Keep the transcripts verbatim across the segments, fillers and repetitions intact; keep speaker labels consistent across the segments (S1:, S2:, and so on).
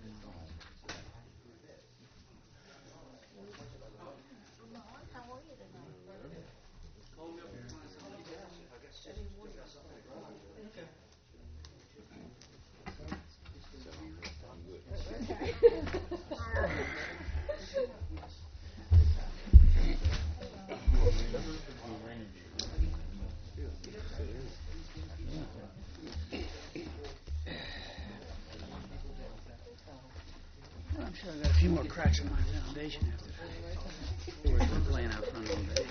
S1: I'm sure I got a few more cracks in my foundation after we're playing out front all day.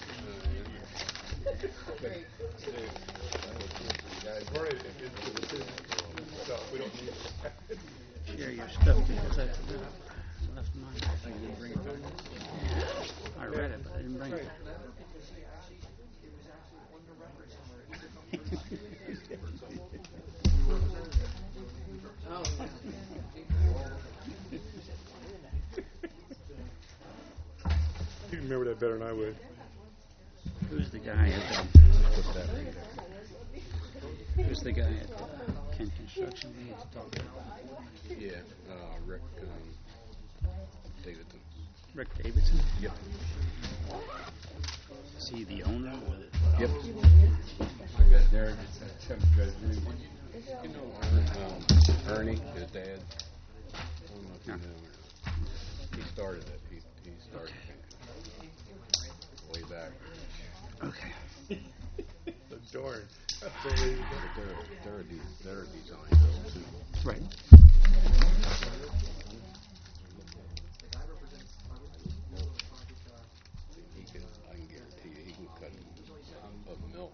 S1: Share your stuff because I forgot. I left mine. I didn't bring it back. Yeah, I read it, but I didn't bring it.
S2: You remember that better than I would.
S1: Who's the guy at um, Who's the guy at uh, Kent Construction we need to talk about?
S3: Yeah, uh, Rick um, Davidson.
S1: Rick Davidson?
S3: Yep.
S1: Is he the owner? Or the
S3: Yep. There, you know, um, Ernie, his dad. I don't know if you know him or not. He started it. He, he started
S1: Okay.
S3: it way back.
S1: Okay.
S2: The darn.
S3: But they're, they're, a de- they're a design build too.
S1: Right.
S3: He can, I can guarantee you, he can cut a milk.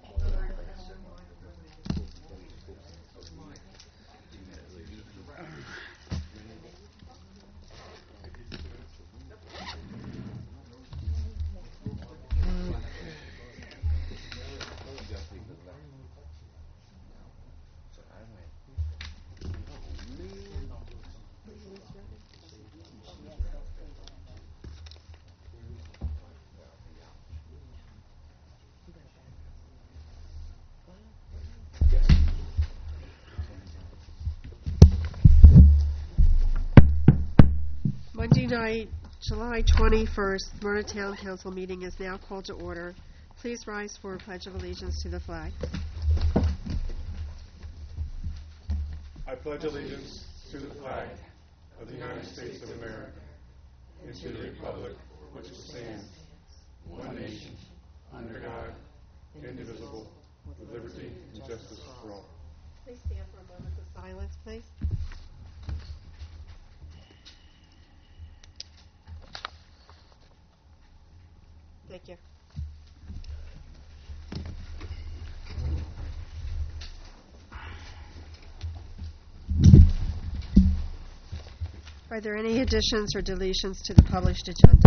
S4: Monday night, July twenty-first, Smyrna Town Council meeting is now called to order. Please rise for a pledge of allegiance to the flag.
S2: I pledge allegiance to the flag of the United States of America and to the republic which stands one nation under God, indivisible, with liberty and justice for all.
S4: Please stand for a moment of silence, please. Thank you. Are there any additions or deletions to the published agenda?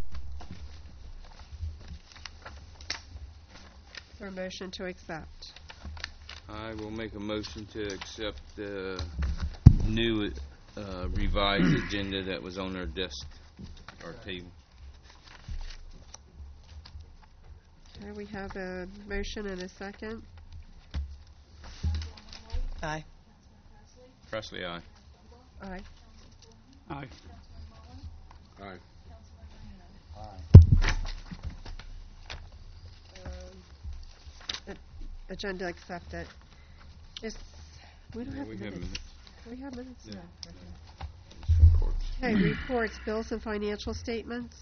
S4: Is there a motion to accept?
S5: I will make a motion to accept the new uh, revised agenda that was on our desk, our table.
S4: Okay, we have a motion and a second.
S6: Aye.
S5: Presley, aye.
S4: Aye.
S1: Aye.
S3: Aye.
S4: Um, agenda accepted. Is, we don't
S5: Yeah,
S4: have
S5: we have
S4: minutes.
S5: minutes.
S4: We have minutes?
S5: Yeah.
S4: No.
S5: It's from court.
S4: Okay, reports, bills, and financial statements.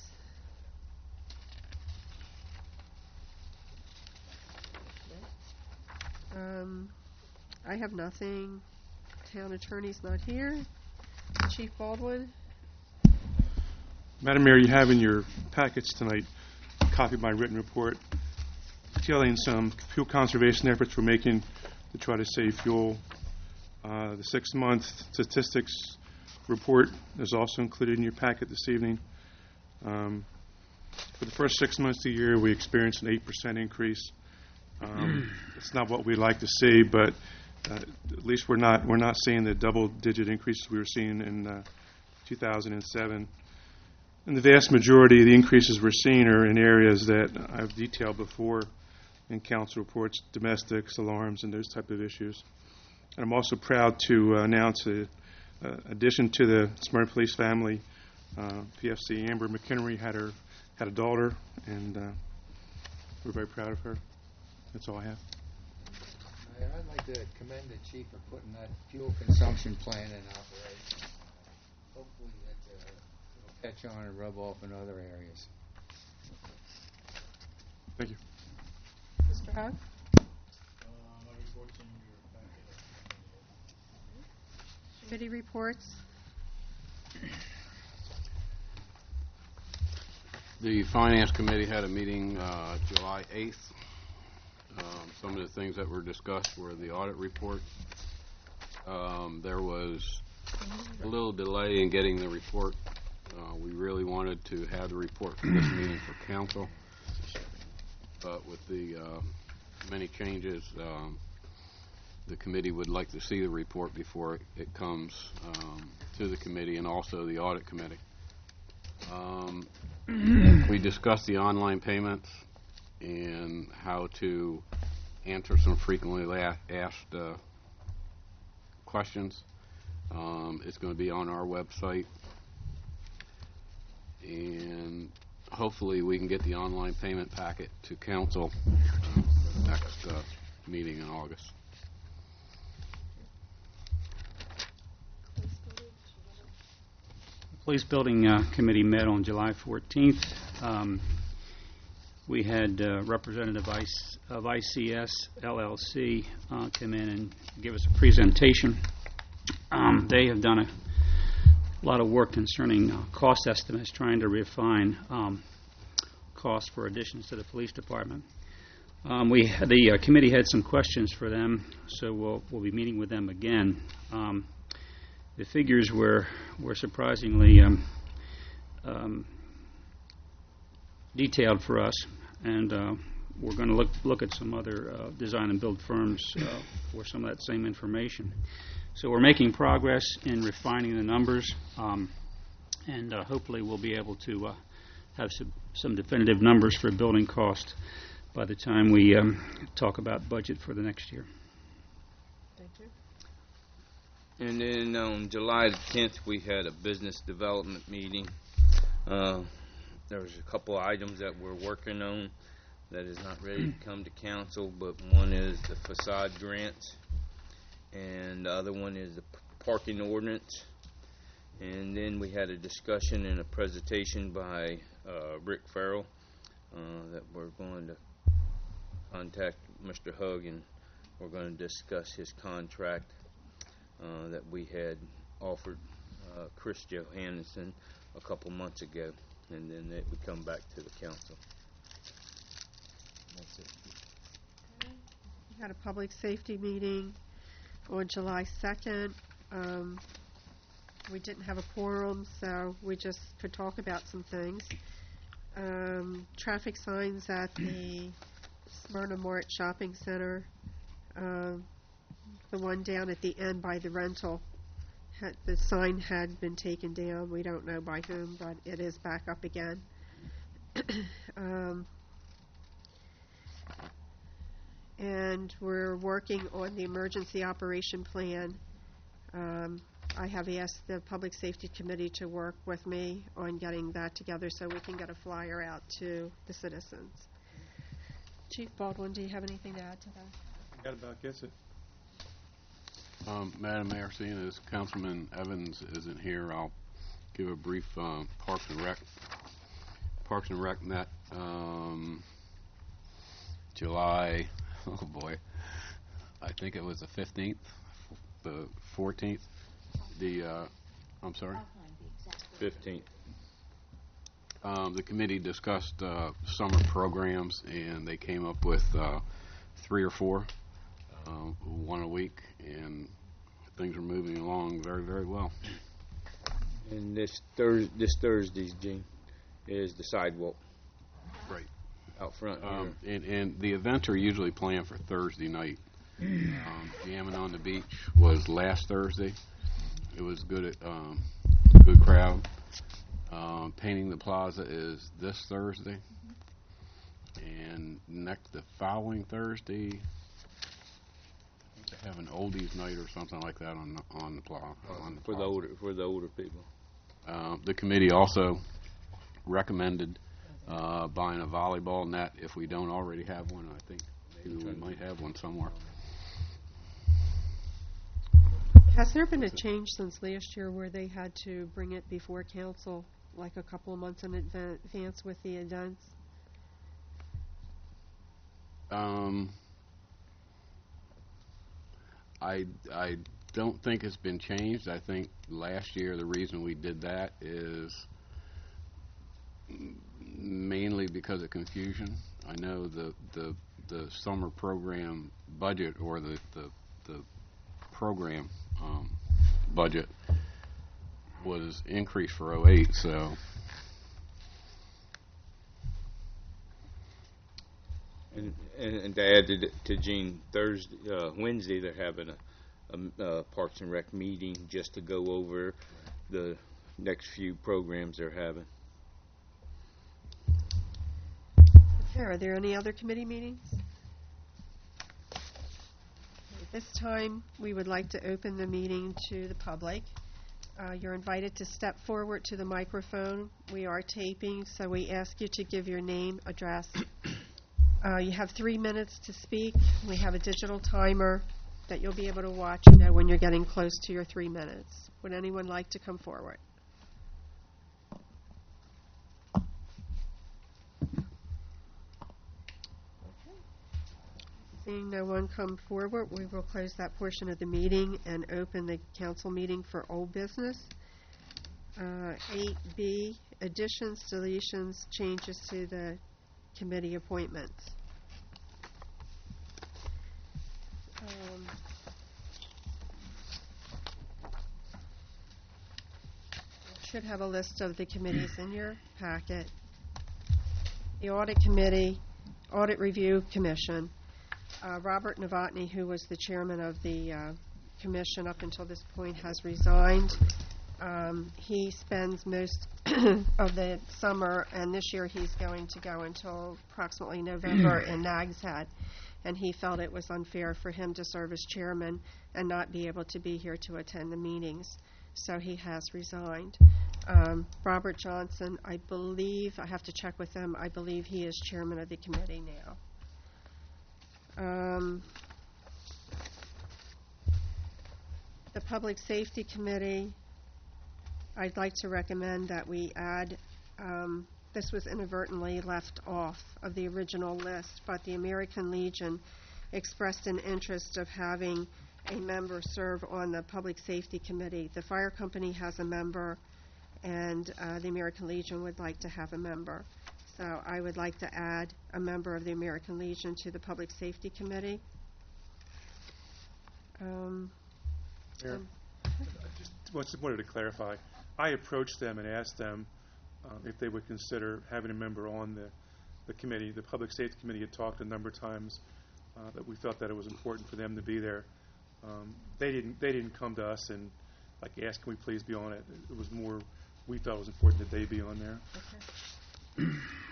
S4: Um, I have nothing. Town attorney's not here. Chief Baldwin.
S2: Madam Mayor, you have in your packets tonight a copy of my written report detailing some fuel conservation efforts we're making to try to save fuel. Uh, the six-month statistics report is also included in your packet this evening. Um, for the first six months of the year, we experienced an eight percent increase. Um, it's not what we'd like to see, but uh, at least we're not we're not seeing the double-digit increases we were seeing in uh, two thousand seven. And the vast majority of the increases we're seeing are in areas that I've detailed before in council reports: domestics, alarms, and those type of issues. And I'm also proud to uh, announce a, uh, addition to the Smyrna Police family. Uh, P F C Amber McHenry had her had a daughter, and uh, we're very proud of her. That's all I have.
S6: Mayor, I'd like to commend the chief for putting that fuel consumption plan in operation. Hopefully that uh, will catch on and rub off in other areas.
S2: Thank you.
S4: Mister Hug? Committee reports.
S3: The Finance Committee had a meeting uh, July eighth. Um, Some of the things that were discussed were the audit report. Um, There was a little delay in getting the report. Uh, We really wanted to have the report for this meeting for council, but with the uh, many changes, um, the committee would like to see the report before it- it comes um, to the committee and also the audit committee. Um, We discussed the online payments and how to answer some frequently la- asked uh, questions. Um, It's going to be on our website, and hopefully we can get the online payment packet to council uh, for the next uh, meeting in August.
S1: Police Building uh, Committee met on July fourteenth. Um, We had uh, representative I C- of I C S L L C uh, come in and give us a presentation. Um, They have done a lot of work concerning uh, cost estimates, trying to refine um, costs for additions to the police department. Um, We, the uh, committee had some questions for them, so we'll, we'll be meeting with them again. Um, The figures were were surprisingly um, um, detailed for us, and uh, we're going to look look at some other uh, design and build firms uh, for some of that same information. So we're making progress in refining the numbers, um, and uh, hopefully we'll be able to uh, have some, some definitive numbers for building cost by the time we um, talk about budget for the next year.
S4: Thank you.
S5: And then on July the tenth, we had a business development meeting. Uh, There was a couple of items that we're working on that is not ready to come to council, but one is the facade grants, and the other one is the p- parking ordinance. And then we had a discussion and a presentation by uh, Rick Farrell uh, that we're going to contact Mister Hug, and we're going to discuss his contract uh, that we had offered uh, Chris Johansson a couple months ago, and then it would come back to the council. That's it.
S4: We had a public safety meeting on July second. Um, we didn't have a quorum, so we just could talk about some things. Um, traffic signs at the Smyrna Mart Shopping Center. Um, the one down at the end by the rental, had, the sign had been taken down. We don't know by whom, but it is back up again. um, and we're working on the emergency operation plan. Um, I have asked the Public Safety Committee to work with me on getting that together so we can get a flyer out to the citizens. Chief Baldwin, do you have anything to add to that?
S2: That about gets it.
S3: Um, Madam Mayor, seeing as Councilman Evans isn't here, I'll give a brief um, Parks and Rec. Parks and Rec met um, July, oh boy, I think it was the fifteenth, the fourteenth, the, uh, I'm sorry?
S5: fifteenth.
S3: Um, the committee discussed uh, summer programs, and they came up with uh, three or four, uh, one a week, and things are moving along very, very well.
S5: And this Thurs this Thursday's, Gene, is the sidewalk
S3: Right.
S5: out front
S3: Um,
S5: here.
S3: and, and the events are usually planned for Thursday night. Um, Jamming on the Beach was last Thursday. It was good, at, um, good crowd. Um, Painting the Plaza is this Thursday. And next, the following Thursday, have an oldies night or something like that on, the- on the plow, on the
S5: For the
S3: plaza.
S5: older, for the older people.
S3: Uh, The committee also recommended uh, buying a volleyball net if we don't already have one. I think maybe we might have one somewhere.
S4: Has there been a change since last year where they had to bring it before council, like a couple of months in advan- advance with the events?
S3: Um, I, I don't think it's been changed. I think last year the reason we did that is m- mainly because of confusion. I know the, the, the summer program budget or the, the, the program um, budget was increased for oh eight, so
S5: And, and, and to add to, to Gene, Thursday, uh, Wednesday, they're having a, a, a Parks and Rec meeting just to go over the next few programs they're having.
S4: Okay, are there any other committee meetings? At this time, we would like to open the meeting to the public. Uh, You're invited to step forward to the microphone. We are taping, so we ask you to give your name, address. Uh, You have three minutes to speak. We have a digital timer that you'll be able to watch and know when you're getting close to your three minutes. Would anyone like to come forward? Seeing no one come forward, we will close that portion of the meeting and open the council meeting for old business. Uh, eight B, additions, deletions, changes to the committee appointments. Um, you should have a list of the committees in your packet. The Audit Committee, Audit Review Commission. Uh, Robert Novotny, who was the chairman of the uh, commission up until this point, has resigned. Um, he spends most of the summer, and this year he's going to go until approximately November in Nags Head, and he felt it was unfair for him to serve as chairman and not be able to be here to attend the meetings, so he has resigned. Um, Robert Johnson, I believe, I have to check with him, I believe he is chairman of the committee now. Um, the Public Safety Committee, I'd like to recommend that we add, um, this was inadvertently left off of the original list, but the American Legion expressed an interest of having a member serve on the Public Safety Committee. The fire company has a member, and uh, the American Legion would like to have a member. So I would like to add a member of the American Legion to the Public Safety Committee. Um,
S2: Mayor,
S4: um,
S2: I just wanted- wanted to clarify. I approached them and asked them uh, if they would consider having a member on the, the committee. The Public Safety Committee had talked a number of times uh, that we felt that it was important for them to be there. Um, They didn't, they didn't come to us and like ask, can we please be on it? It was more, we felt it was important that they be on there.
S4: Okay.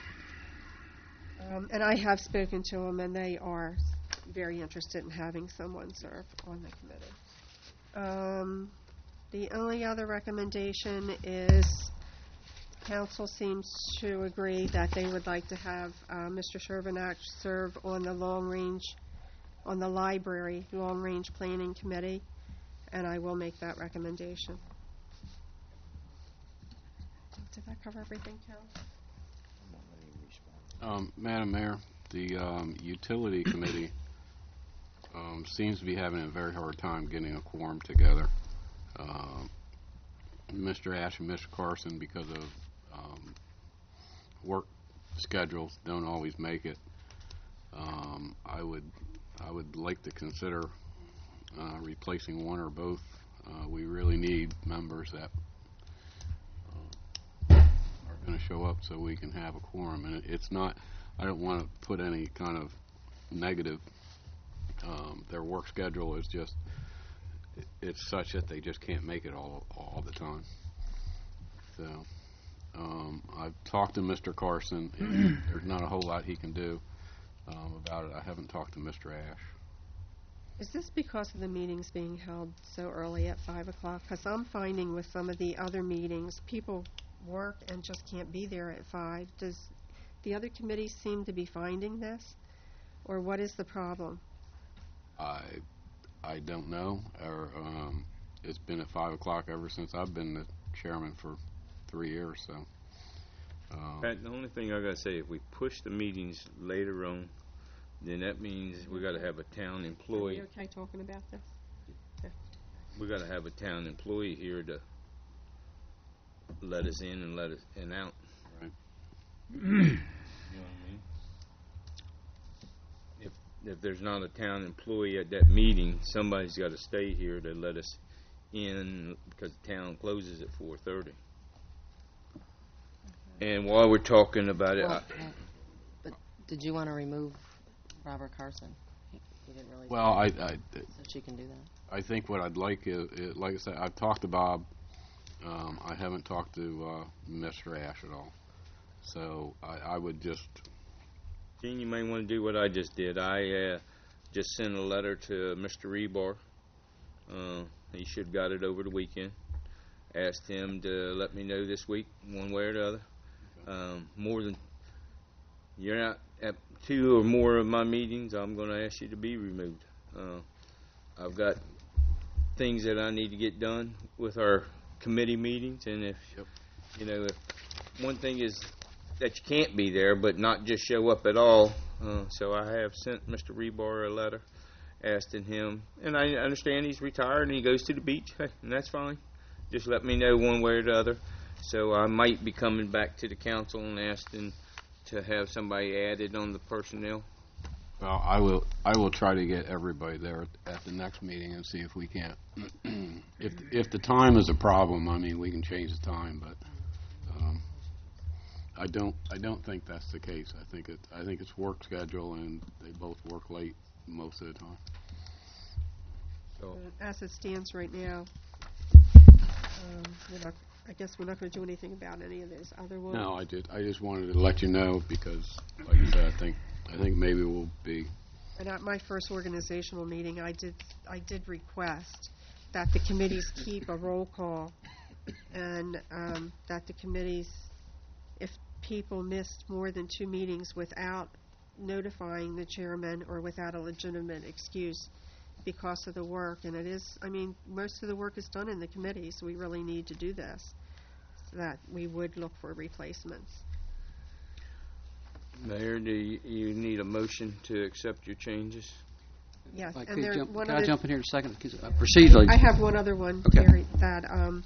S4: Um, and I have spoken to them, and they are very interested in having someone serve on the committee. Um, the only other recommendation is council seems to agree that they would like to have uh, Mister Shervinack serve on the long range, on the library long range planning committee, and I will make that recommendation. Did that cover everything, Carol?
S3: Um, Madam Mayor, the um, Utility Committee um, seems to be having a very hard time getting a quorum together. Uh, Mister Ash and Mister Carson, because of um, work schedules, don't always make it. Um, I would, I would like to consider uh, replacing one or both. Uh, we really need members that are going to show up so we can have a quorum. And it, it's not, I don't want to put any kind of negative. Um, their work schedule is just, it, it's such that they just can't make it all all the time. So um, I've talked to Mister Carson, and there's not a whole lot he can do um, about it. I haven't talked to Mister Ash.
S4: Is this because of the meetings being held so early at five o'clock? Because I'm finding with some of the other meetings, people work and just can't be there at five. Does the other committees seem to be finding this? Or what is the problem?
S3: I, I don't know, or, um, it's been at five o'clock ever since I've been the chairman for three years, so. um,
S5: Pat, the only thing I gotta say, if we push the meetings later on, then that means we gotta have a town
S4: Are
S5: employee,
S4: you okay talking about this?
S5: we gotta have a town employee here to let us in and let us, and out.
S3: Right.
S5: You know what I mean? If, if there's not a town employee at that meeting, somebody's gotta stay here to let us in, because the town closes at four thirty. And while we're talking about it,
S7: Well,
S5: I-
S7: uh, But did you want to remove Robert Carson? He he didn't really.
S3: Well, I,
S7: say
S3: I,
S7: So she can do that.
S3: I think what I'd like is, is like I said, I've talked to Bob. Um, I haven't talked to uh, Mister Ash at all. So I, I would just,
S5: Gene, you may want to do what I just did. I uh, just sent a letter to Mister Rebar. Uh, he should have got it over the weekend. Asked him to let me know this week, one way or the other. Um, more than you're not at two or more of my meetings, I'm going to ask you to be removed. Uh, I've got things that I need to get done with our committee meetings, and if
S3: Yep.
S5: you know, if one thing is that you can't be there, but not just show up at all. Uh, so I have sent Mister Rebar a letter asking him, and I understand he's retired and he goes to the beach, hey, and that's fine. Just let me know one way or the other. So I might be coming back to the council and asking to have somebody added on the personnel.
S3: well, I will, I will try to get everybody there at the next meeting and see if we can't. If, if the time is a problem, I mean, we can change the time, but, um, I don't, I don't think that's the case. I think it, I think it's work schedule and they both work late most of the time.
S5: So
S4: As it stands right now, um, we're not, I guess we're not going to do anything about any of those other ones.
S3: No, I did, I just wanted to let you know because, like I said, I think, I think maybe we'll be,
S4: And at my first organizational meeting, I did, I did request that the committees keep a roll call, and um, that the committees, if people missed more than two meetings without notifying the chairman or without a legitimate excuse because of the work, and it is, I mean, most of the work is done in the committee, so we really need to do this, so that we would look for replacements.
S5: Mayor, do you, you need a motion to accept your changes?
S4: Yes,
S8: Like,
S4: and
S8: could
S4: there,
S8: jump-
S4: one
S8: Can I
S4: other,
S8: jump in here in a second? 'Cause, uh, Procedurally,
S4: I have one other one,
S8: Okay.
S4: Gary, that um,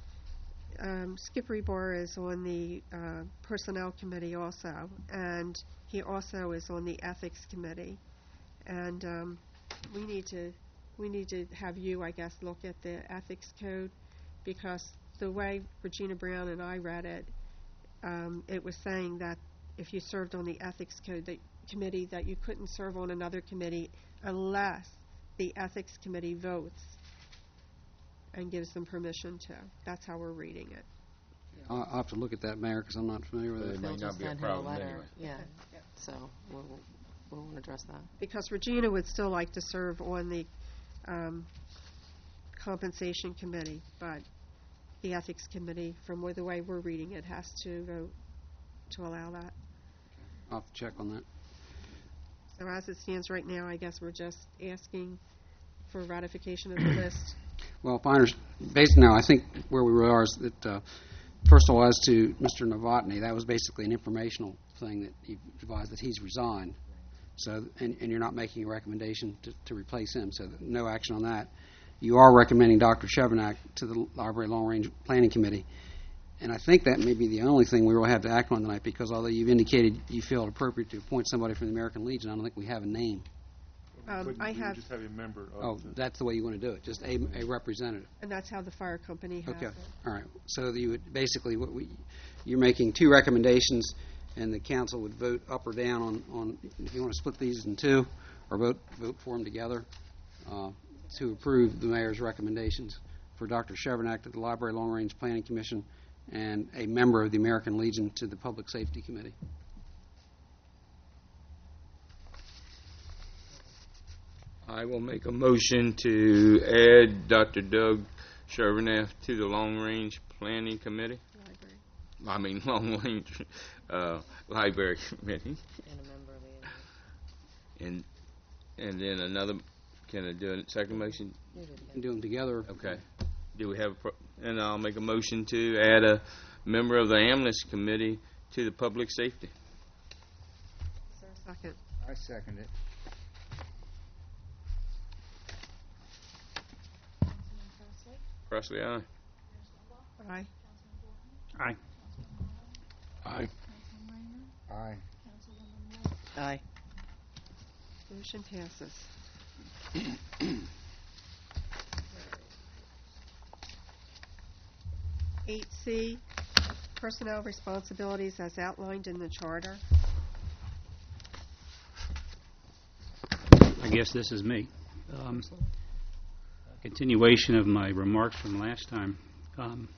S4: um, Skip Rebar is on the uh, Personnel Committee also, and he also is on the Ethics Committee. And um, we need to, we need to have you, I guess, look at the Ethics Code, because the way Regina Brown and I read it, um, it was saying that if you served on the Ethics Code that, Committee, that you couldn't serve on another committee unless the Ethics Committee votes and gives them permission to. That's how we're reading it.
S8: I'll I'll have to look at that, Mayor, because I'm not familiar with
S5: But
S8: it.
S5: it
S7: They'll
S5: might not
S7: just
S5: be a
S7: send him a
S5: problem
S7: letter.
S5: anyway.
S7: Yeah, so we'll, we'll address that.
S4: Because Regina would still like to serve on the um, Compensation Committee, but the Ethics Committee, from where the way we're reading it, has to vote to allow that.
S8: I'll have to check on that.
S4: So as it stands right now, I guess we're just asking for ratification of the list.
S8: Well, if I understand, based now, I think where we are is that, uh, first of all, as to Mister Novotny, that was basically an informational thing that he advised that he's resigned. So, and, and you're not making a recommendation to, to replace him, so no action on that. You are recommending Doctor Chevenak to the Library Long Range Planning Committee. And I think that may be the only thing we will have to act on tonight, because although you've indicated you feel it appropriate to appoint somebody from the American Legion, I don't think we have a name.
S4: Um,
S2: Couldn't-
S4: I
S2: we would
S4: have-
S2: just have a member
S8: Oh,
S2: of the...
S8: that's the way you want to do it, just a, a representative.
S4: And that's how the fire company has
S8: Okay,
S4: it.
S8: all right. So you would, basically, what we, you're making two recommendations, and the council would vote up or down on, on, if you want to split these in two, or vote, vote for them together, uh, to approve the mayor's recommendations for Doctor Chevenak to the Library Long Range Planning Commission, and a member of the American Legion to the Public Safety Committee.
S5: I will make a motion to add Doctor Doug Shervanath to the Long Range Planning Committee.
S4: Library.
S5: I mean, Long Range uh, Library Committee.
S7: And a member of the,
S5: And and then another, can I do a second motion?
S8: And do them together.
S5: Okay. Do we have, a pro- and I'll make a motion to add a member of the Ambulance Committee to the Public Safety.
S4: Is there a second?
S6: I second it.
S5: Presley, aye.
S4: Aye.
S1: Aye.
S3: Aye.
S6: Aye.
S7: aye.
S4: Motion passes. Eight C, personnel responsibilities as outlined in the charter.
S1: I guess this is me. Um, a continuation of my remarks from last time. Um,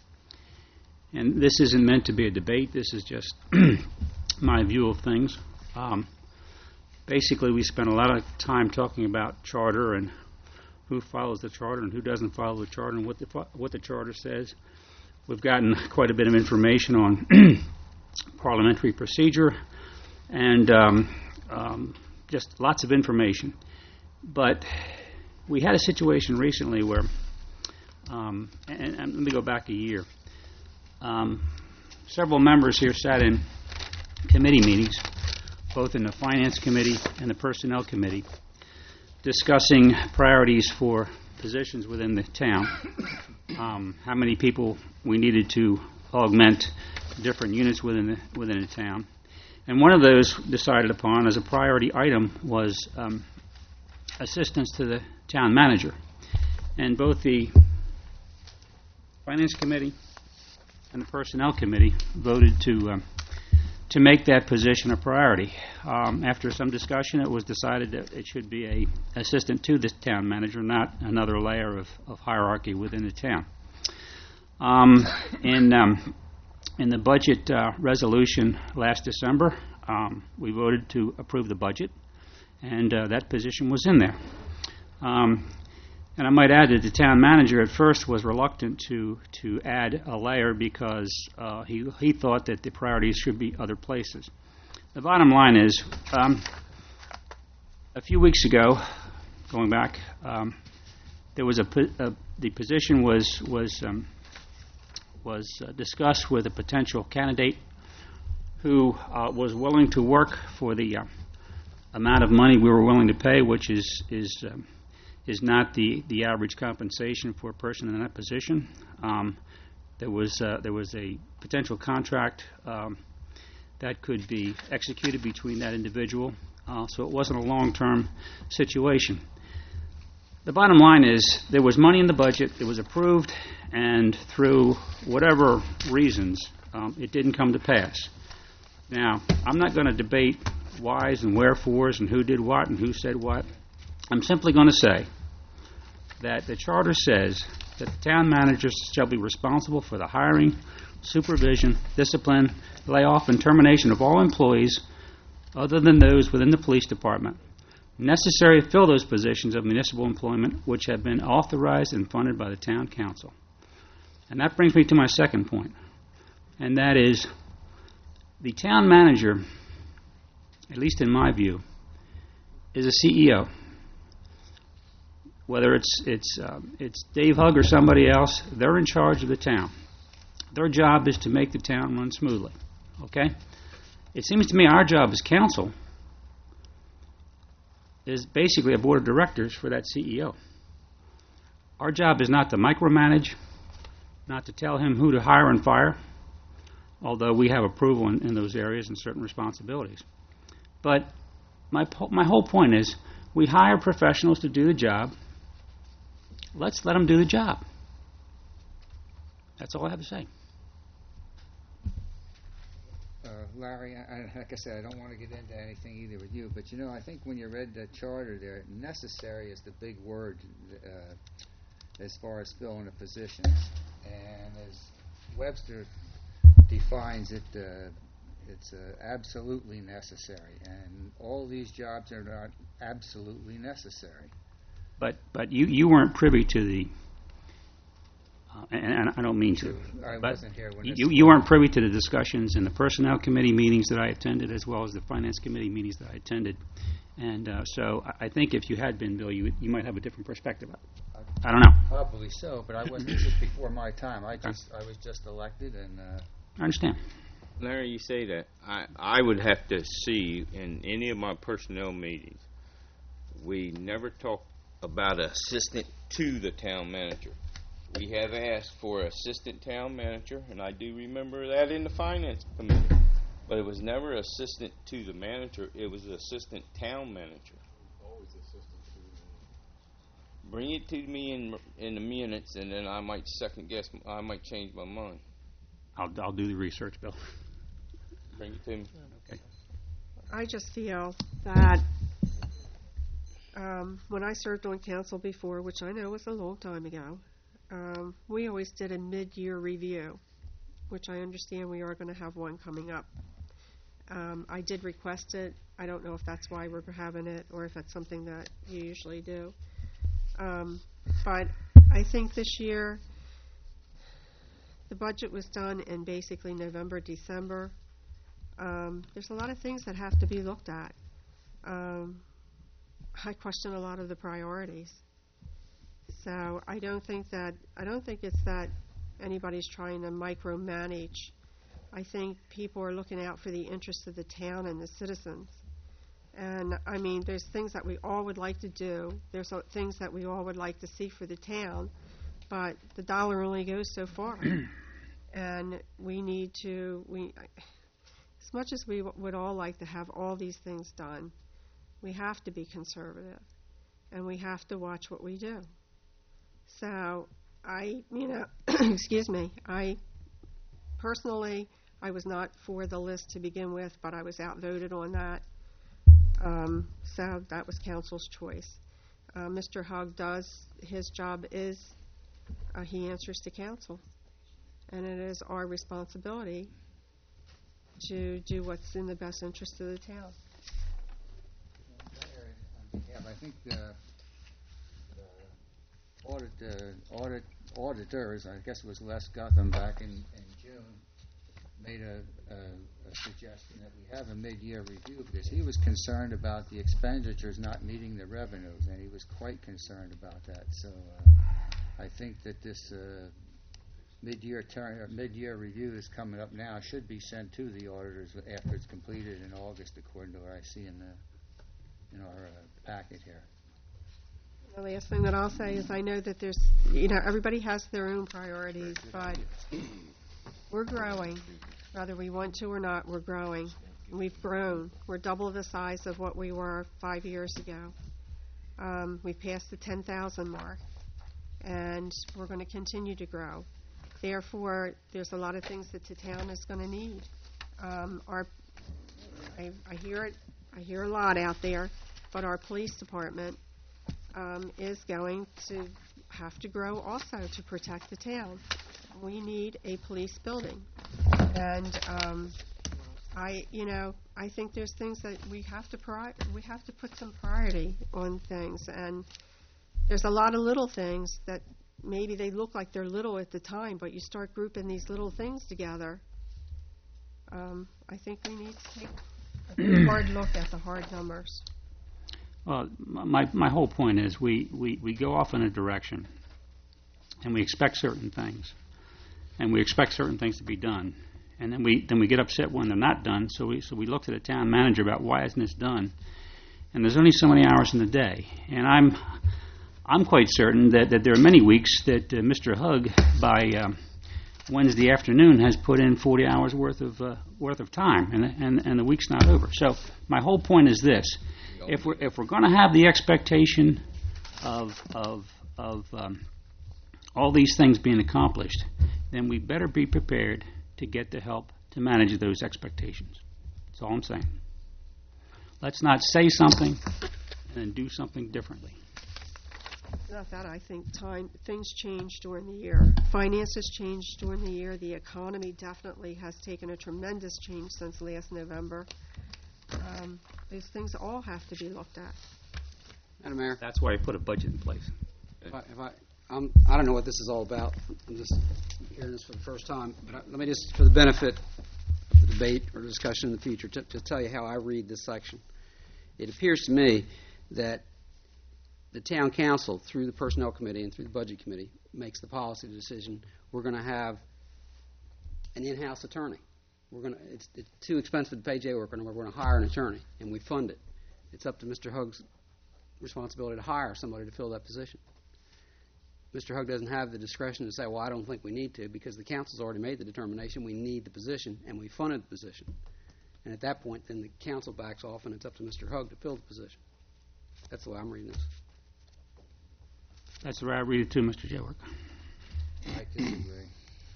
S1: and this isn't meant to be a debate. This is just my view of things. Um, basically, we spent a lot of time talking about charter and who follows the charter and who doesn't follow the charter and what the fa- what the charter says. We've gotten quite a bit of information on parliamentary procedure and um, um, just lots of information. But we had a situation recently where, um, and, and let me go back a year. Um, several members here sat in committee meetings, both in the Finance Committee and the Personnel Committee, discussing priorities for positions within the town, um, how many people we needed to augment different units within the, within the town. And one of those decided upon as a priority item was um, assistance to the town manager. And both the Finance Committee and the Personnel Committee voted to um, to make that position a priority. Um, after some discussion, it was decided that it should be a assistant to the town manager, not another layer of, of hierarchy within the town. Um, in um, in the budget uh, resolution last December, um, we voted to approve the budget, and uh, that position was in there. Um, and I might add that the town manager at first was reluctant to to add a layer because uh, he he thought that the priorities should be other places. The bottom line is, um, a few weeks ago, going back, um, there was a, po- a the position was was um, was uh, discussed with a potential candidate who uh, was willing to work for the uh, amount of money we were willing to pay, which is is um, is not the, the average compensation for a person in that position. Um, there was uh, there was a potential contract um, that could be executed between that individual, uh, so it wasn't a long-term situation. The bottom line is there was money in the budget, it was approved, and through whatever reasons, um, it didn't come to pass. Now, I'm not going to debate whys and wherefores and who did what and who said what. I'm simply going to say that the charter says that the town manager shall be responsible for the hiring, supervision, discipline, layoff, and termination of all employees other than those within the police department necessary to fill those positions of municipal employment which have been authorized and funded by the town council. And that brings me to my second point, and that is the town manager, at least in my view, is a C E O. Whether it's it's um, it's Dave Hugg or somebody else, they're in charge of the town. Their job is to make the town run smoothly. Okay? It seems to me our job as council is basically a board of directors for that C E O. Our job is not to micromanage, not to tell him who to hire and fire, although we have approval in, in those areas and certain responsibilities. But my po- my whole point is we hire professionals to do the job. Let's let them do the job. That's all I have to say.
S6: Uh, Larry, I, I- like I said, I don't want to get into anything either with you, but you know, I think when you read the charter there, necessary is the big word uh, as far as filling the positions. And as Webster defines it, uh, It's uh, absolutely necessary, and all these jobs are not absolutely necessary.
S1: But, but you, you weren't privy to the, uh, and, and I don't mean to,
S6: I
S1: but
S6: wasn't here when this...
S1: you, you weren't privy to the discussions in the Personnel Committee meetings that I attended, as well as the Finance Committee meetings that I attended. And uh, so I I think if you had been, Bill, you, you might have a different perspective. I don't know.
S6: Probably so, but I wasn't, this was before my time. I just, I was just elected, and... Uh,
S1: I understand.
S5: Larry, you say that. I, I would have to see in any of my personnel meetings, we never talk about assistant to the town manager. We have asked for assistant town manager, and I do remember that in the finance committee. But it was never assistant to the manager. It was assistant town manager.
S3: Always assistant to.
S5: Bring it to me in in the minutes, and then I might second guess. I might change my mind.
S1: I'll, I'll do the research, Bill.
S5: Bring it to me.
S1: Okay.
S4: I just feel that um, when I served on council before, which I know was a long time ago, um, we always did a mid-year review, which I understand we are going to have one coming up. Um, I did request it. I don't know if that's why we're having it or if it's something that you usually do. Um, but I think this year the budget was done in basically November, December. Um, there's a lot of things that have to be looked at. Um, I question a lot of the priorities. So I don't think that I don't think it's that anybody's trying to micromanage. I think people are looking out for the interests of the town and the citizens. And, I mean, there's things that we all would like to do. There's uh, things that we all would like to see for the town, but the dollar only goes so far. And we need to, we, as much as we w- would all like to have all these things done, we have to be conservative, and we have to watch what we do. So, I, you know, excuse me, I personally, I was not for the list to begin with, but I was outvoted on that. Um, so that was council's choice. Uh, Mister Hugg does, his job is, uh, he answers to council. And it is our responsibility to do what's in the best interest of the town.
S6: Yeah, I think the, the audit, uh, audit, auditors, I guess it was Les Gutham back in, in June, made a, a, a suggestion that we have a mid-year review because he was concerned about the expenditures not meeting the revenues, and he was quite concerned about that. So uh, I think that this uh, mid-year ter- uh, mid-year review that's coming up now should be sent to the auditors after it's completed in August, according to what I see in the in our uh, packet here.
S4: The last thing that I'll say is I know that there's, you know, everybody has their own priorities, but we're growing. Whether we want to or not, we're growing. We've grown. We're double the size of what we were five years ago. Um, we passed the ten thousand mark, and we're going to continue to grow. Therefore, there's a lot of things that the town is going to need. Um, our, I, I hear it. I hear a lot out there, but our police department um, is going to have to grow also to protect the town. We need a police building. And um, I, you know, I think there's things that we have to pri- we have to put some priority on things. And there's a lot of little things that maybe they look like they're little at the time, but you start grouping these little things together. Um, I think we need to take a good hard look at the hard numbers.
S1: Well, my my whole point is we, we, we go off in a direction, and we expect certain things, and we expect certain things to be done, and then we then we get upset when they're not done. So we so we look to the town manager about why isn't this done, and there's only so many hours in the day, and I'm I'm quite certain that, that there are many weeks that uh, Mister Hugg by um, Wednesday afternoon has put in forty hours worth of uh, worth of time, and and and the week's not over. So my whole point is this: if we're if we're going to have the expectation of of of um, all these things being accomplished, then we better be prepared to get the help to manage those expectations. That's all I'm saying. Let's not say something and then do something differently.
S4: Not that, I think time, things change during the year. Finances change during the year. The economy definitely has taken a tremendous change since last November. Um, These things all have to be looked at.
S8: Madam Mayor,
S1: That's why I put a budget in place.
S8: if I, if I, um, I don't know what this is all about. I'm just hearing this for the first time, but I, let me just, for the benefit of the debate or discussion in the future, to, to tell you how I read this section. It appears to me that the town council, through the personnel committee and through the budget committee, makes the policy decision. We're going to have an in-house attorney. We're going to. It's, it's too expensive to pay jailworker, and we're going to hire an attorney, and we fund it. It's up to Mister Hug's responsibility to hire somebody to fill that position. Mister Hug doesn't have the discretion to say, well, I don't think we need to, because the council's already made the determination we need the position, and we funded the position. And at that point, then the council backs off, and it's up to Mister Hug to fill the position. That's the way I'm reading this.
S1: That's the way I read it too, Mister Jawork.
S6: I disagree.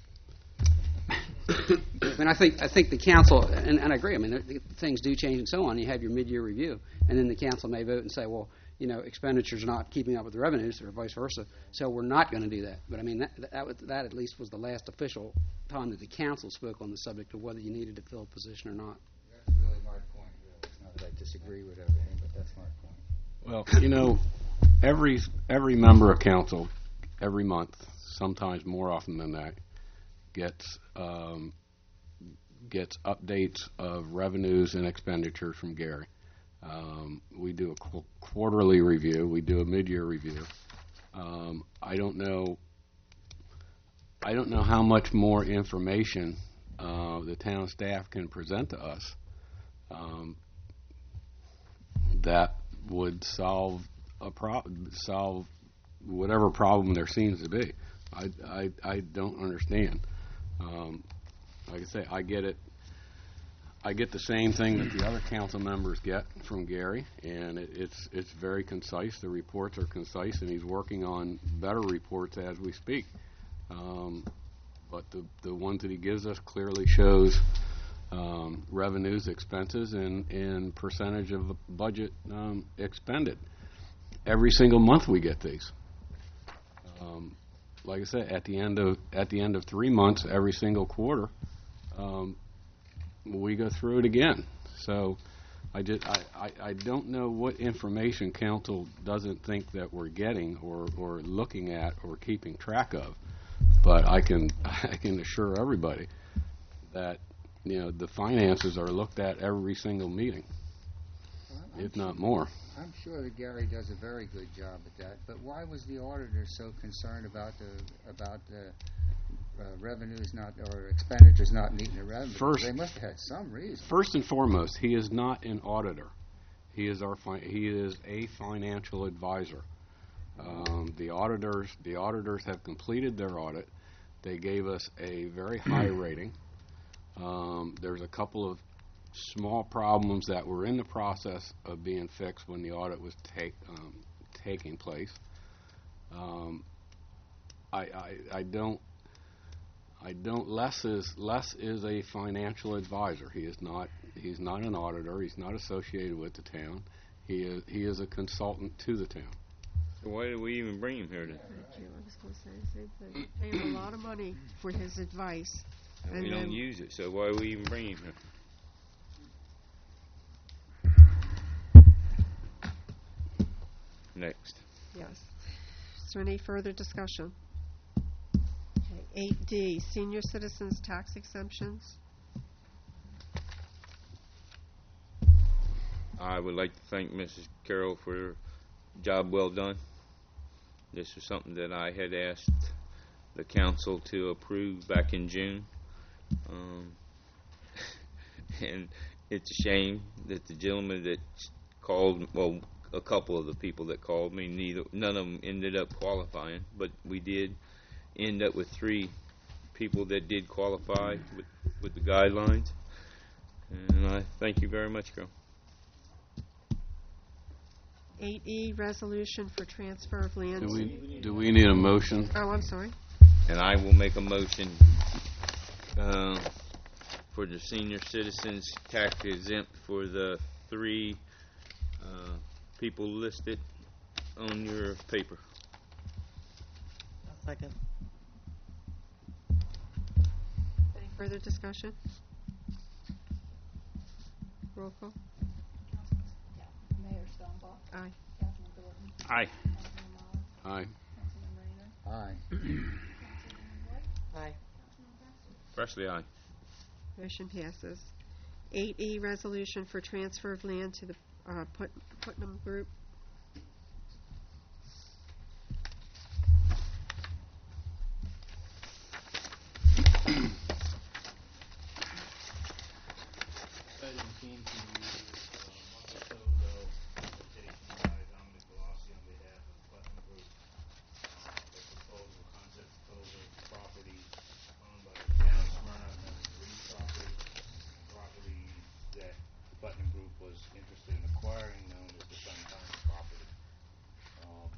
S8: I mean, I think I think the council, and, and I agree. I mean, there, things do change and so on. You have your mid-year review, and then the council may vote and say, well, you know, expenditures are not keeping up with the revenues, or vice versa. So we're not going to do that. But I mean, that that, was, that at least was the last official time that the council spoke on the subject of whether you needed to fill a position or not.
S6: That's really my point, really. It's not that I disagree with everything, but that's my point.
S3: Well, you know, every every member of council, every month, sometimes more often than that, gets um, gets updates of revenues and expenditures from Gary. Um, we do a qu- quarterly review. We do a mid-year review. Um, I don't know. I don't know how much more information uh, the town staff can present to us um, that would solve a pro- solve whatever problem there seems to be. I, I, I don't understand. Um, like I say, I get it. I get the same thing that the other council members get from Gary, and it, it's it's very concise. The reports are concise, and he's working on better reports as we speak. Um, but the the ones that he gives us clearly shows um, revenues, expenses, and, and percentage of the budget um, expended. Every single month we get these. Um, like I said, at the end of at the end of three months, every single quarter, um, we go through it again. So I, just, I, I, I don't know what information council doesn't think that we're getting or, or looking at or keeping track of. But I can I can assure everybody that, you know, the finances are looked at every single meeting,
S6: Well, I'm
S3: if
S6: sure-
S3: not more.
S6: I'm sure that Gary does a very good job at that, but why was the auditor so concerned about the, about the uh, revenues not, or expenditures not meeting the revenues?
S3: First-
S6: They must have had some reason.
S3: First and foremost, he is not an auditor. He is our fi- he is a financial advisor. Um, the auditors the auditors have completed their audit. They gave us a very high rating. Um, there's a couple of small problems that were in the process of being fixed when the audit was take, um, taking place. Um, I, I, I don't. I don't. Les is Les is a financial advisor. He is not. He's not an auditor. He's not associated with the town. He is. He is a consultant to the town.
S5: So why did we even bring him here then?
S4: Thank you. I was going to say the same thing. We pay him a lot of money for his advice.
S5: And we
S4: And
S5: don't
S4: then-
S5: use it, so why do we even bring him here? Next.
S4: Yes. Is there any further discussion? Okay, eight D, senior citizens tax exemptions.
S5: I would like to thank Missus Carroll for her job well done. This was something that I had asked the council to approve back in June. Um, and it's a shame that the gentleman that called, well, a couple of the people that called me, neither none of them ended up qualifying, but we did end up with three people that did qualify with, with the guidelines. And I thank you very much, Carol.
S4: Eight E, resolution for transfer of lands.
S3: Do we do we need a motion?
S4: Oh, I'm sorry.
S5: And I will make a motion uh, for the senior citizens tax exempt for the three uh, people listed on your paper.
S7: second.
S4: Any further discussion? Roll call.
S9: Mayor Stoneball.
S4: Aye.
S9: Councilman Thornton.
S1: Aye.
S9: Councilman Moss.
S3: Aye.
S9: Councilman Rayner.
S6: Aye.
S9: Councilman White.
S7: Aye.
S9: Councilman Pressley.
S5: Presley, aye.
S4: Motion passes. Eight E, resolution for transfer of land to the uh, Put- Putnam Group.
S10: Item came to you uh, a month or so ago, presentation by Dominic Velocci on behalf of Putnam Group. Uh, The proposal, concept proposal, property owned by the town of Smyrna, known as the Reed property, property that Putnam Group was interested in acquiring, known as the Sunshine property. Um,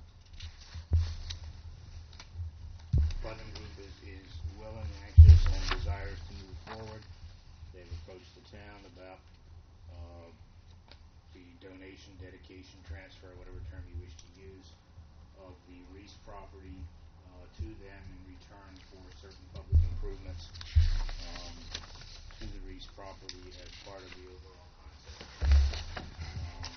S10: Putnam Group is, is willing, anxious, and desires to move forward. They've approached the town about uh, the donation, dedication, transfer, whatever term you wish to use, of the Reese property uh, to them in return for certain public improvements um, to the Reese property as part of the overall concept. Um,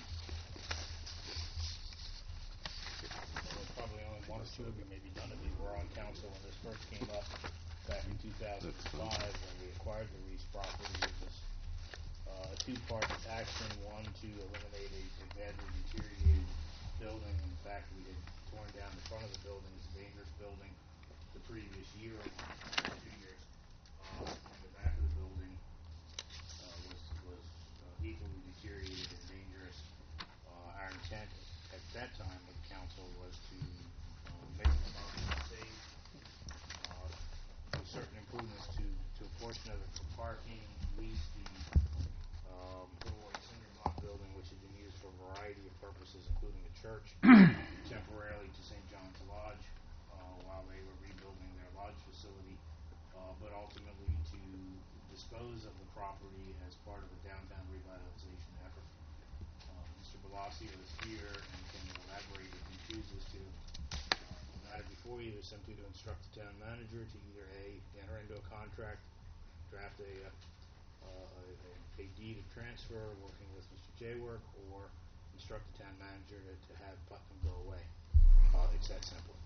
S10: well, probably only one or two of you, maybe none of you, were on council when this first came up back in two thousand five when we acquired the Reese property. It was uh, a two-part action, one to eliminate a a badly deteriorated building. In fact, we had torn down the front of the building. It's a dangerous building the previous year, or two years. Uh, and the back of the building uh, was, was uh, equally deteriorated and dangerous. Uh, our intent at that time with council was to uh, make the property safe, uh, do certain improvements to, to a portion of it for parking, lease the um, little white cinder block building, which had been used for a variety of purposes, including a church, temporarily to Saint John's Lodge uh, while they were rebuilding their lodge facility, uh, but ultimately to dispose of the property as part of a downtown revitalization effort. Uh, Mister Velocci is here and can elaborate if he chooses to. Uh, the matter before you is simply to instruct the town manager to either A, enter into a contract, draft a, uh, uh, a, a, a deed of transfer working with Mister Jaywork, or instruct the town manager to, to have Putnam go away. Uh, it's that simple.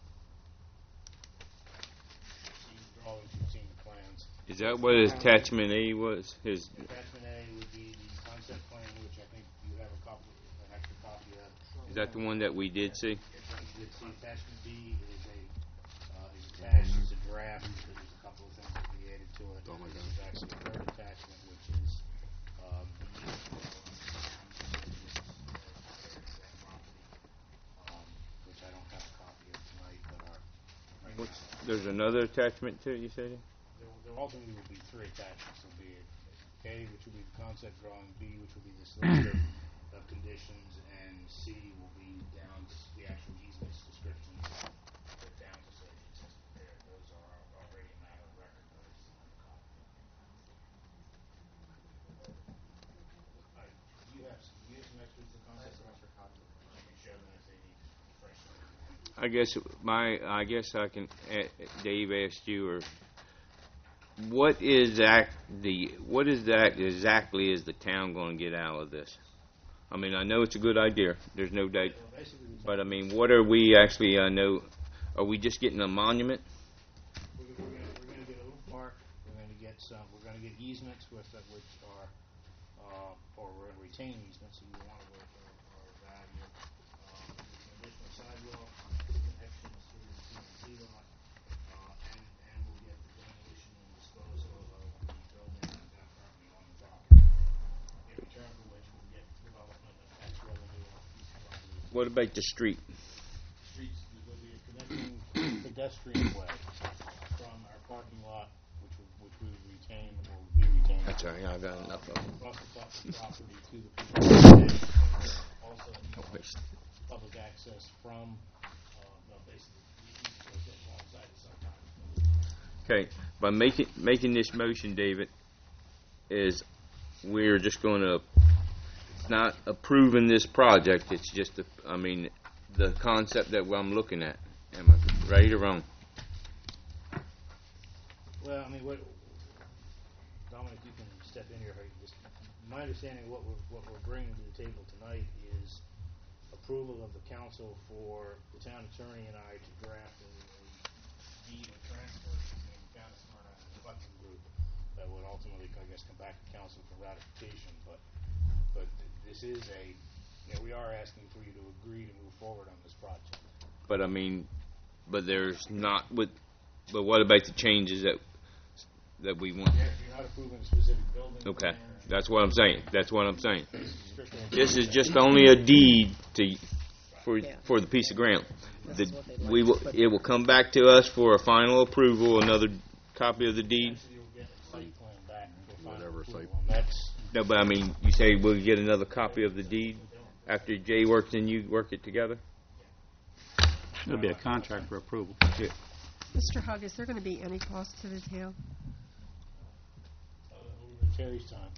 S10: You've seen the drawings, you've seen the plans.
S5: Is that what attachment A was? His,
S10: Attachment A would be the concept plan, which I think you have a copy, an extra copy of.
S5: is that the one that we did see?
S10: You did see attachment B is a, uh, is attached, it's a draft, because there's a couple of things that we added to it.
S3: Oh, my
S10: This
S3: God.
S10: is actually a third attachment, which is, um, that property, um, which I don't have a copy of tonight, but are, right now,
S5: What's, there's another attachment to it, you said?
S10: there, there ultimately will be three attachments. There'll be A, which will be the concept drawing, B, which will be this list of, of conditions, and C will be down to the actual easements descriptions that down to Associates has prepared. Those are already a matter of record, but I just don't have a copy. All right, do you have, do you have some extras of the concept? I have some extra copies. I can show them if they need fresh.
S5: I guess my, I guess I can, uh, Dave asked you, or what is act, the, what is that exactly is the town going to get out of this? I mean, I know it's a good idea, there's no doubt,
S10: Well, basically, we're
S5: but I mean, what are we actually, I know, are we just getting a monument?
S10: We're, we're gonna, we're gonna get a little park, we're gonna get some, we're gonna get easements with, uh, which are, uh, or we're gonna retain easements, either one of which are, are valued. Um, additional sidewalk, connections to the T N C lot, uh, and, and we'll get the demolition and disposal of the building that's now currently on the property. In return for which we'll get development and tax revenue off these properties.
S5: What about the street?
S10: Streets, there'll be a connecting pedestrian way from our parking lot, which we, which we would retain, or would be retained.
S5: That's all right, I got enough of them.
S10: Across the top of the property to the people. Also,
S5: waste.
S10: public access from, uh, well, basically, the east goes up alongside the sometimes.
S5: Okay, by making, making this motion, David, is we're just going to, it's not approving this project, it's just, the, I mean, the concept that I'm looking at. Am I right or wrong?
S10: Well, I mean, what, Dominic, you can step in here. If I can just, my understanding of what we're, what we're bringing to the table tonight is approval of the council for the town attorney and I to draft a, a deed of transfer between the town of Smyrna and the Putnam Group that would ultimately, I guess, come back to council for ratification. But, but th- this is a, you know, we are asking for you to agree to move forward on this project.
S5: But I mean, but there's not, with, but what about the changes that, that we want?
S10: You're you're not approving a specific building.
S5: Okay,
S10: plan.
S5: that's what I'm saying, that's what I'm saying.
S10: This is strictly a-
S5: This is just only a deed to, for,
S7: Yeah.
S5: for the piece of ground.
S7: This
S5: The,
S7: is what they'd like
S5: we
S7: to
S5: will,
S7: put
S5: it will come back to us for a final approval, another copy of the deed.
S10: So you'll get a site plan back for final
S3: Whatever site-
S10: approval, and that's,
S5: No, but I mean, you say we'll get another copy of the deed after Jay works and you work it together?
S1: It'll be a contract for approval.
S4: Mister Hug, is there going to be any cost to the town?
S10: uh, over Terry's time.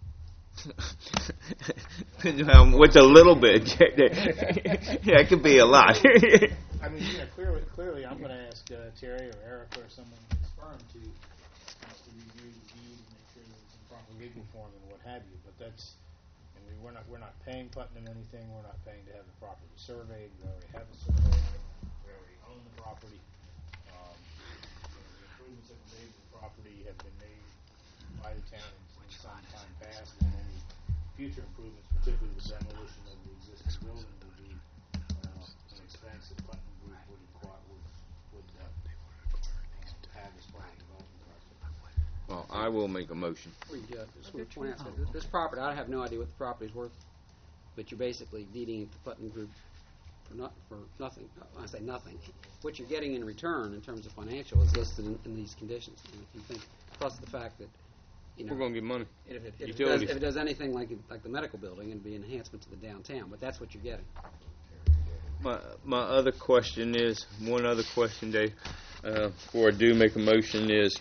S5: Um, What's a little bit? That could be a lot.
S10: I mean, you know, clearly, clearly, I'm going to ask uh, Terry or Eric or someone in this firm to, to review the deed and make sure that it's in proper legal form and what have you. But that's, I mean, we're not, we're not paying Putnam anything. We're not paying to have the property surveyed. We already have the survey. We already own the property. Um, you know, the improvements that were made to the property have been made by the town in, in some time past, and any future improvements, particularly the demolition of the existing building, would be uh, an expense that Putnam Group would require, would, would uh, uh, have as part of the development project.
S5: Well, I will make a motion.
S8: Before you go, just want to point out, so th- this property, I have no idea what the property's worth, but you're basically deeding it to Putnam Group for not, for nothing. When I say nothing, what you're getting in return in terms of financial is listed in, in these conditions. And if you think, plus the fact that, you know,
S5: We're gonna get money.
S8: if it, if it does,
S5: Utilities.
S8: if it does anything like, it- like the medical building, it'd be an enhancement to the downtown, but that's what you're getting.
S5: My, my other question is, one other question, Dave, uh, before I do make a motion is,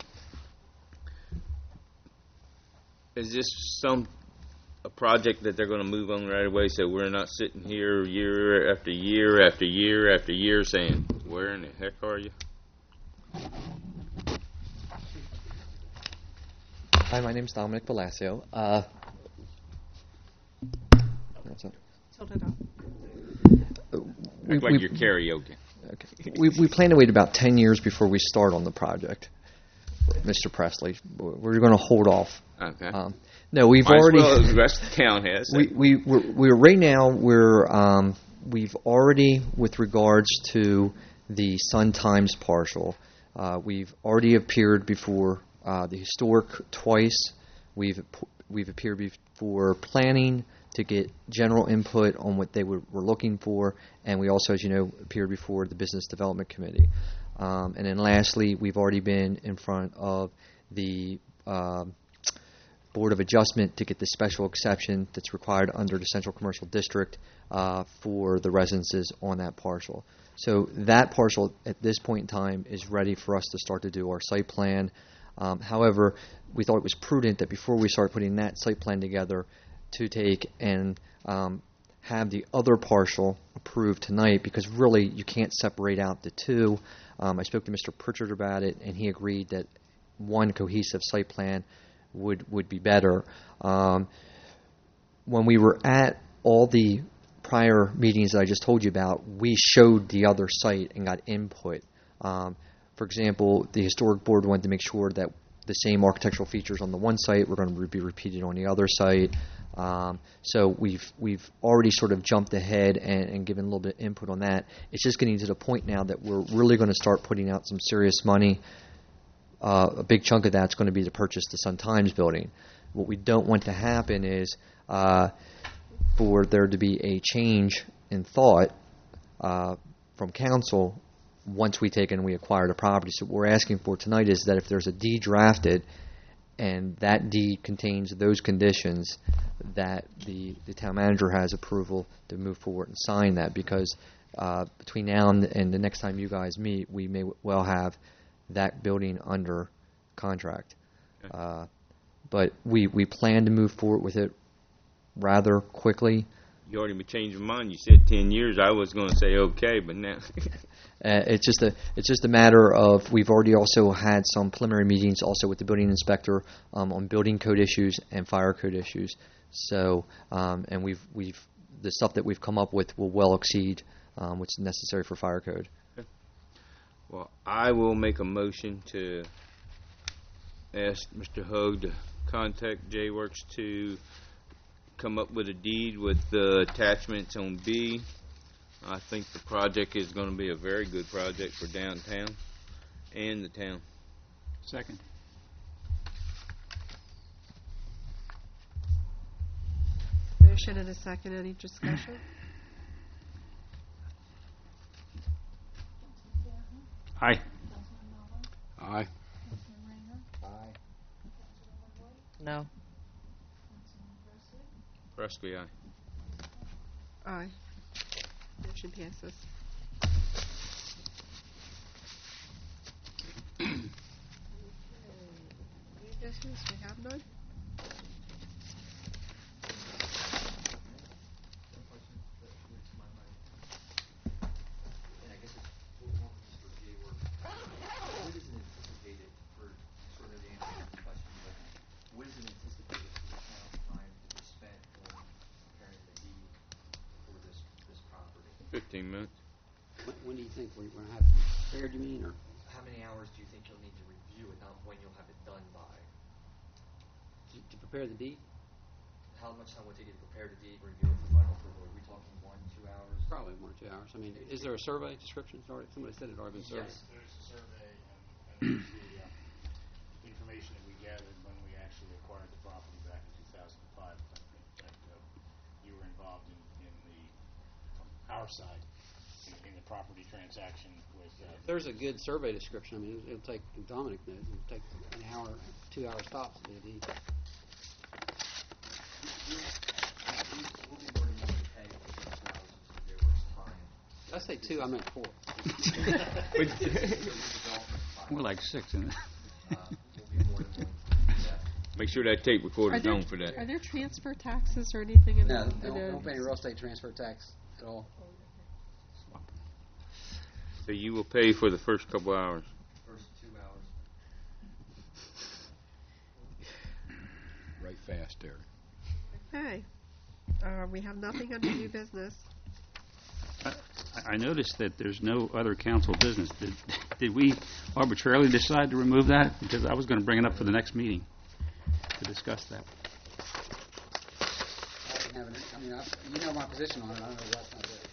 S5: is this some, a project that they're gonna move on right away, so we're not sitting here year after year after year after year saying, where in the heck are you?
S11: Hi, my name's Dominic Velasio. Uh, that's it.
S4: Tilt it up.
S11: We,
S5: Act like
S11: we-
S5: you're karaoke.
S11: okay. we, we plan to wait about ten years before we start on the project, Mister Presley. We're going to hold off.
S5: Okay.
S11: Um, no, we've
S5: Might as
S11: already.
S5: well as the rest of the town has.
S11: we we we're, we're right now we're um, we've already, with regards to the Sun Times partial, uh, we've already appeared before uh, the historic twice. We've we've appeared before planning to get general input on what they were, were looking for, and we also, as you know, appeared before the Business Development Committee. Um, and then lastly, we've already been in front of the um Board of Adjustment to get the special exception that's required under the Central Commercial District uh, for the residences on that parcel. So that parcel at this point in time is ready for us to start to do our site plan. Um, however, we thought it was prudent that before we start putting that site plan together to take and um, have the other parcel approved tonight, because really you can't separate out the two. Um, I spoke to Mister Pritchard about it, and he agreed that one cohesive site plan would would be better. Um, when we were at all the prior meetings that I just told you about, we showed the other site and got input. Um, for example, the historic board wanted to make sure that the same architectural features on the one site were going to be repeated on the other site. Um, so we've we've already sort of jumped ahead and, and given a little bit of input on that. It's just getting to the point now that we're really going to start putting out some serious money. Uh, a big chunk of that's going to be to purchase the Sun Times building. What we don't want to happen is uh, for there to be a change in thought uh, from council once we take and we acquire the property. So what we're asking for tonight is that if there's a deed drafted and that deed contains those conditions, that the, the town manager has approval to move forward and sign that, because uh, between now and, and the next time you guys meet, we may well have that building under contract.
S5: Okay.
S11: Uh, but we, we plan to move forward with it rather quickly.
S5: You already changed your mind. You said ten years. I was going to say okay, but now.
S11: Uh, it's just a it's just a matter of we've already also had some preliminary meetings also with the building inspector um, on building code issues and fire code issues. So um, and we've we've the stuff that we've come up with will well exceed um, what's necessary for fire code.
S5: Well, I will make a motion to ask Mister Hogue to contact J-Works to come up with a deed with the attachments on B. I think the project is going to be a very good project for downtown and the town.
S1: Second.
S4: Motion and a second. Any discussion?
S1: Aye.
S3: Aye.
S6: Aye.
S7: No.
S5: Pressley, aye.
S4: Aye. Motion passes. New business, we have none?
S11: And I guess it's one more for Mister Jaworth. What is it anticipated for, sort of the answer to the question, but what is it anticipated for the town's time to be spent on preparing the deed for this, this property?
S5: Fifteen minutes.
S8: When, when do you think we're going to have it prepared, you mean, or?
S11: How many hours do you think you'll need to review it, not when you'll have it done by?
S8: To, to prepare the deed?
S11: How much time will it take you to prepare the deed, review it for final approval? Are we talking one, two hours?
S8: Probably one or two hours. I mean, is there a survey description? It's already, somebody said it already been surveyed.
S11: Yes.
S10: There's a survey and, and there's the uh, information that we gathered when we actually acquired the property back in two thousand five. I think that uh, you were involved in, in the, from our side, in, in the property transaction with. Uh,
S8: There's a good survey description. I mean, it'll, it'll take, Dominic knows, it'll take an hour, two hour stops to do the deed.
S11: We'll be more than willing to pay for six hours of Jaworth's time.
S8: Did I say two? I meant four.
S1: More like six, isn't it?
S11: Uh, we'll be more than willing to do that.
S5: Make sure that tape
S4: Are
S5: recorder's
S4: there,
S5: on for that.
S4: are there transfer taxes or anything in
S8: No,
S4: the?
S8: they
S4: in
S8: don't,
S4: the-
S8: don't pay any real estate transfer tax at all.
S5: So you will pay for the first couple hours.
S11: First two hours.
S3: Right fast, Derek.
S4: Okay. Uh, we have nothing under new business.
S1: I- I noticed that there's no other council business. Did, did we arbitrarily decide to remove that? Because I was going to bring it up for the next meeting to discuss that.
S8: I didn't have an, I mean, I, you know my position on it. I don't know why it's not there.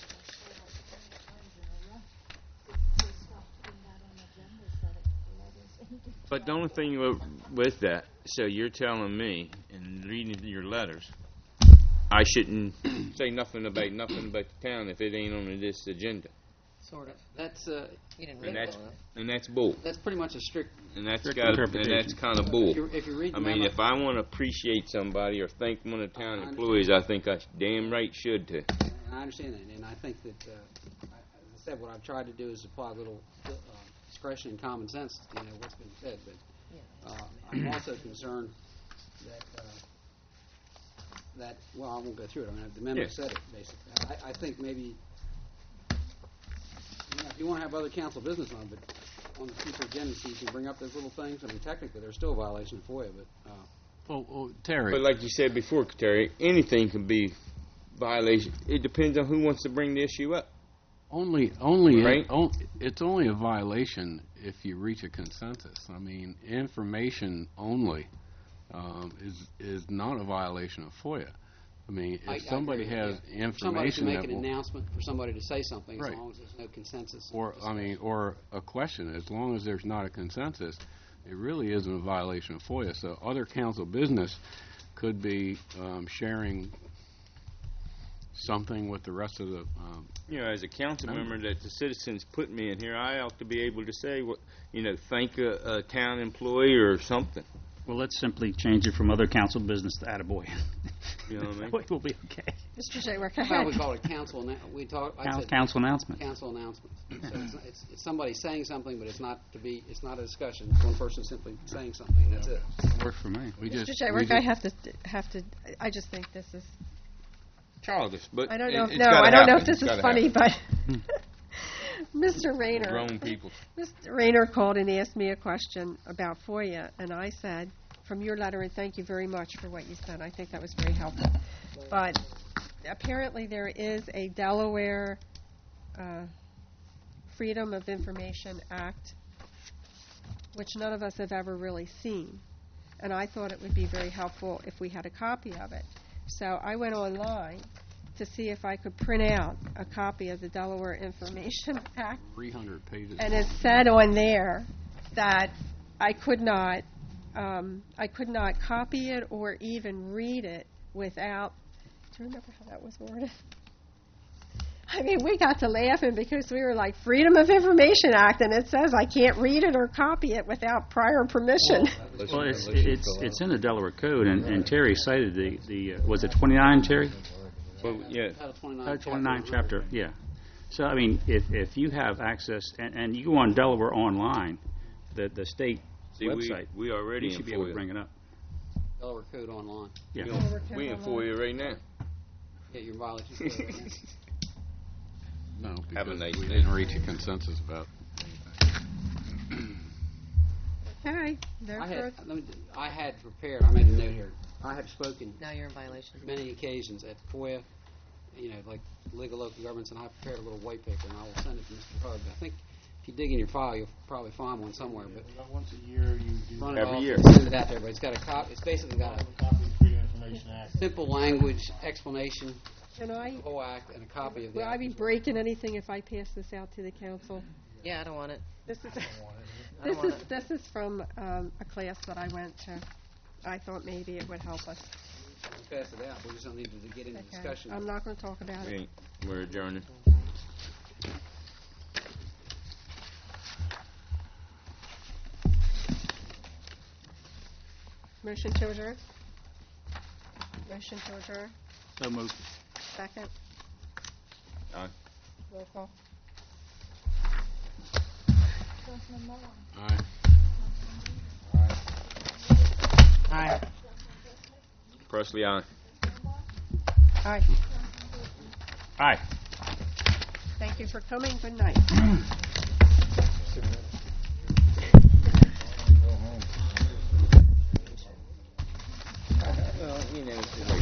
S5: But the only thing wi- with that, so you're telling me, in reading your letters, I shouldn't say nothing about nothing about the town if it ain't on this agenda.
S7: Sort of.
S8: That's, uh,
S7: You didn't
S5: And
S7: read
S5: that's,
S7: it.
S5: and that's bull.
S8: that's pretty much a strict,
S5: And that's
S1: Strict
S5: got, and
S1: interpretation.
S5: that's kind of
S8: if
S5: bull.
S8: you, if you read the
S5: I mean,
S8: memo-
S5: if I want to appreciate somebody or thank one of the town
S8: I
S5: employees, I think I sh- damn right should to.
S8: And I understand that, and I think that, uh, I- as I said, what I've tried to do is apply a little uh, discretion and common sense to, you know, what's been said, but uh, I'm also concerned that, uh, that, well, I won't go through it, I mean, the memo
S5: Yeah.
S8: said it, basically. I, I think maybe, you know, if you want to have other council business on, but on the future agenda, so you can bring up those little things, I mean, technically, they're still a violation of FOIA, but, uh,
S3: Well, well, Terry.
S5: But like you said before, Terry, anything can be violation. It depends on who wants to bring the issue up.
S3: Only, only,
S5: Right.
S3: on- it's only a violation if you reach a consensus. I mean, information only um, is is not a violation of FOIA. I mean,
S8: I- I
S3: if
S8: agree
S3: somebody
S8: with
S3: has
S8: you. Somebody can
S3: information
S8: make
S3: that
S8: an
S3: will,
S8: announcement for somebody to say something, as
S3: Right.
S8: long as there's no consensus.
S3: or I mean, or a question, as long as there's not a consensus, it really isn't a violation of FOIA. So other council business could be um, sharing something with the rest of the. Um,
S5: You know, as a council
S3: Member.
S5: member that the citizens put me in here, I ought to be able to say what, you know, thank a, a town employee or something.
S1: Well, let's simply change it from other council business to attaboy.
S5: You know what I mean?
S1: Attaboy will be okay.
S4: Mister Jaworth,
S8: How about we call it council, annou- we talk, I
S1: Coun-
S8: said
S1: Council announcement.
S8: council announcements. So it's, it's, it's somebody saying something, but it's not to be, it's not a discussion. It's one person simply saying something, that's it.
S1: Worked for me.
S3: we
S4: Mister
S3: just, we
S4: Jaworth, I
S3: just-
S4: have to, have to, I just think this is,
S5: Childish, but
S4: I don't
S5: it-
S4: know,
S5: it's
S4: no,
S5: gotta
S4: I don't know
S5: happen.
S4: if this
S5: It's
S4: is
S5: gotta
S4: funny,
S5: happen.
S4: but Mister Rayner.
S5: Grown people.
S4: Mister Rayner called and asked me a question about FOIA, and I said, from your letter, and thank you very much for what you said. I think that was very helpful. But apparently there is a Delaware uh, Freedom of Information Act, which none of us have ever really seen. And I thought it would be very helpful if we had a copy of it. So I went online to see if I could print out a copy of the Delaware Information Act.
S3: three hundred pages.
S4: And it said on there that I could not, um, I could not copy it or even read it without. Do you remember how that was worded? I mean, we got to laughing because we were like, Freedom of Information Act, and it says I can't read it or copy it without prior permission.
S1: Well, it's, it's, it's in the Delaware Code, and, and Terry cited the, the, uh, was it twenty-nine, Terry?
S5: Well, yeah.
S8: Title twenty-nine.
S1: Uh, twenty-nine chapter, yeah. So, I mean, if, if you have access, and, and you go on Delaware Online, the, the state
S5: See, we,
S1: website,
S5: we already
S1: you
S5: in
S1: should be able to
S5: FOIA.
S1: bring it up.
S8: Delaware Code Online.
S1: Yeah.
S5: We in- We in FOIA right now.
S8: Get your violations. code right now.
S3: No,
S5: Have a
S3: because
S5: nice
S3: we
S5: day.
S3: didn't reach a consensus about.
S4: Okay, no
S8: I
S4: further.
S8: had, let me, I had prepared, I made a note here. I have spoken
S7: Now you're in violation.
S8: many occasions at FOIA, you know, like legal local governments, and I prepared a little white paper, and I will send it to Mister Hurd. I think if you dig in your file, you'll probably find one somewhere, but
S10: About once a year, you do
S8: run it
S5: Every
S8: off
S5: year.
S8: and send it out there. But it's got a cop. It's basically got a
S10: copy of the Freedom of Information Act.
S8: simple language explanation,
S4: Can I,
S8: the whole act, and a copy of the
S4: will I
S8: act.
S4: be breaking anything if I pass this out to the council?
S7: Yeah, I don't want it.
S4: This is,
S7: I
S4: this
S7: don't
S4: is,
S7: want it.
S4: this is from um, a class that I went to. I thought maybe it would help us.
S8: We'll pass it out. We just don't need to get into
S4: Okay.
S8: discussion.
S4: I'm not going to talk about
S5: We
S4: it.
S5: ain't, we're adjourning.
S4: Motion to adjourn? Motion to adjourn?
S1: So moved.
S4: Second?
S5: Aye.
S4: Roll call.
S9: Councilman Mullen,
S3: Aye.
S7: Aye.
S5: Presley, aye.
S4: Aye.
S1: Aye.
S4: Thank you for coming. Good night.
S5: Well, you know,